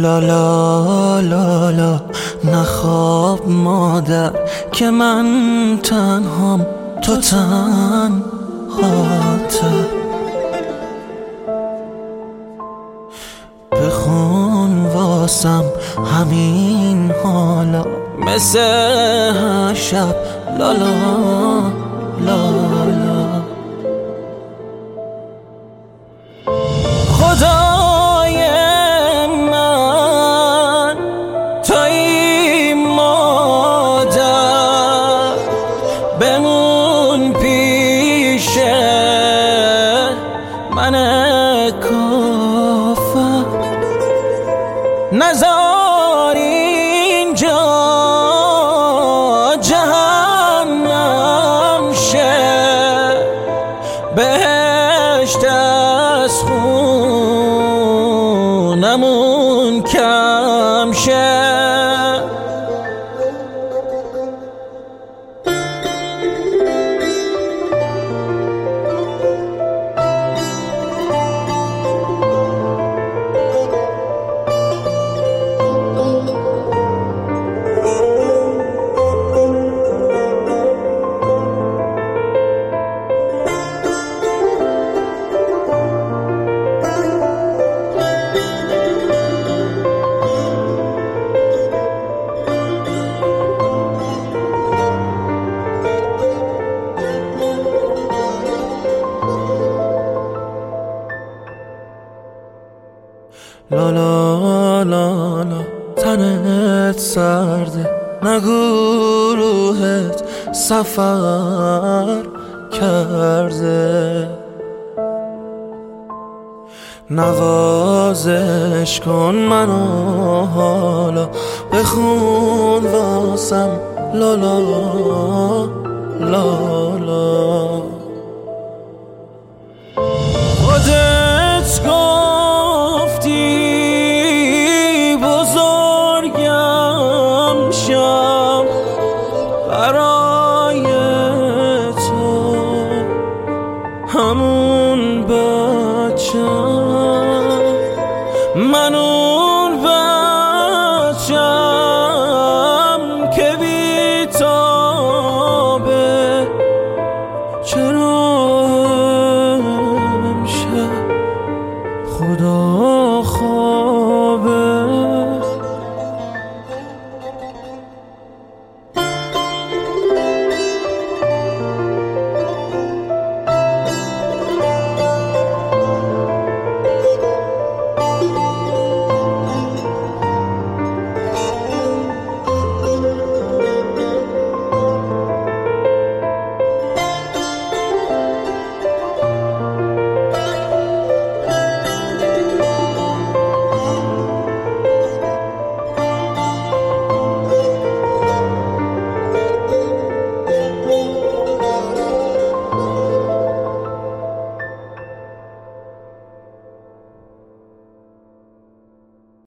لا لا لا لا نخواب مادر که من تنهام تو تنهاتر. بخون واسم همین حالا مثل هر شب لا لا لا لا. خدای من توی مادر بمون پیش من کافر، نزار اینجا جهنم شه، بهشت از خونمون کم شه. لا لا لا لا تنت سرده، نگو روحت سفر کرده. نوازش کن منو حالا، بخون واسم لا لا لا لا.